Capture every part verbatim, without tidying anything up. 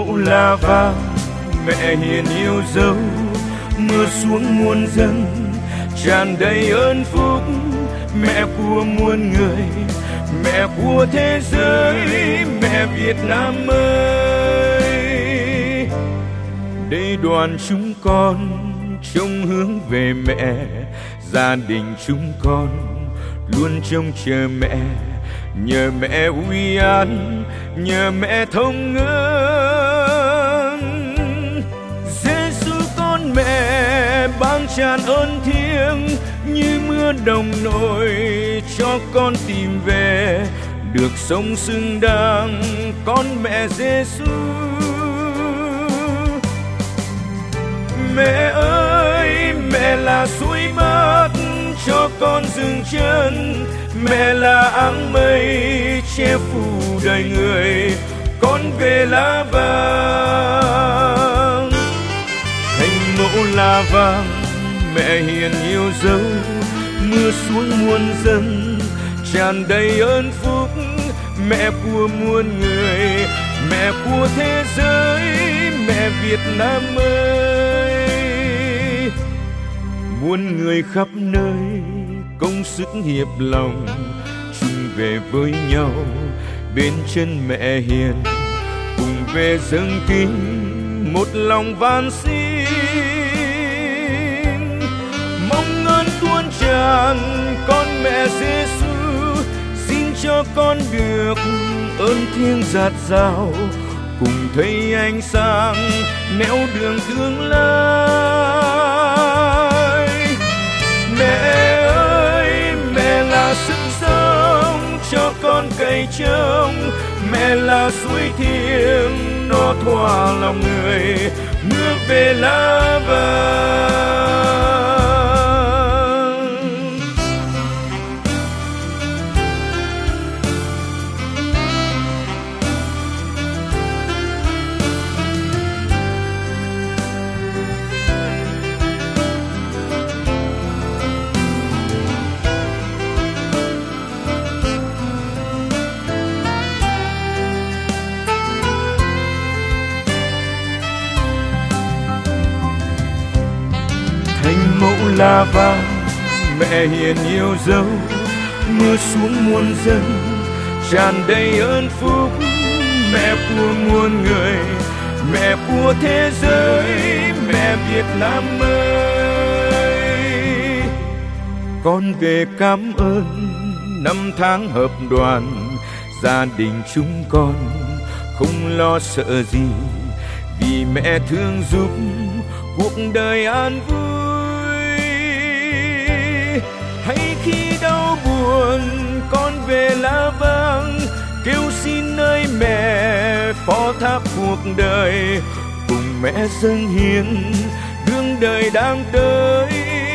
mẫu là vàng, mẹ hiền yêu dấu, mưa xuống muôn dân tràn đầy ơn phúc. Mẹ của muôn người, mẹ của thế giới, mẹ Việt Nam ơi. Đây đoàn chúng con trông hướng về mẹ, gia đình chúng con luôn trông chờ mẹ. Nhờ mẹ uy an, nhờ mẹ thông ơn. Giêsu con mẹ ban tràn ơn thiêng, như mưa đồng nổi cho con tìm về được sống xứng đáng con mẹ Giêsu. Mẹ ơi, mẹ là suối mát cho con dừng chân, mẹ là áng mây che phủ đời người, con về lá vàng. Thành mẫu lá vàng, mẹ hiền yêu dấu, mưa xuống muôn dân tràn đầy ơn phúc. Mẹ của muôn người, mẹ của thế giới, mẹ Việt Nam ơi. Muôn người khắp nơi công sức hiệp lòng, chung về với nhau bên chân mẹ hiền, cùng về dâng kính một lòng van xin. Mong ơn tuôn tràn con mẹ Giêsu, xin cho con được ơn thiêng dạt dào, cùng thấy ánh sáng nẻo đường tương lai. Mẹ ơi, mẹ là sức sống cho con cày trống, mẹ là suối thiêng nó thỏa lòng người, mưa về lá vàng. Thành mẫu là vàng, mẹ hiền yêu dấu, mưa xuống muôn dân tràn đầy ơn phúc. Mẹ của muôn người, mẹ của thế giới, mẹ Việt Nam ơi. Con về cảm ơn năm tháng hợp đoàn, gia đình chúng con không lo sợ gì, vì mẹ thương giúp cuộc đời an vui. Hay khi đau buồn con về lá vàng, kêu xin nơi mẹ phó thác cuộc đời, cùng mẹ dâng hiến đương đời đang tới.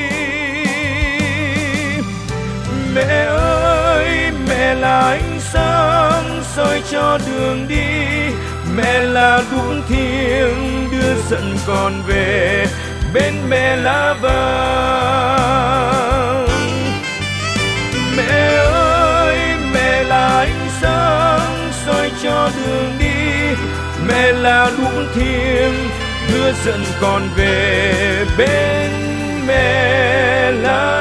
Mẹ ơi, mẹ là ánh sáng soi cho đường đi, mẹ là đuốc thiêng đưa dẫn con về bên mẹ lá vàng. Mẹ ơi, mẹ là ánh sáng soi cho đường đi, mẹ là đuốc thiêng đưa dẫn con về bên mẹ lá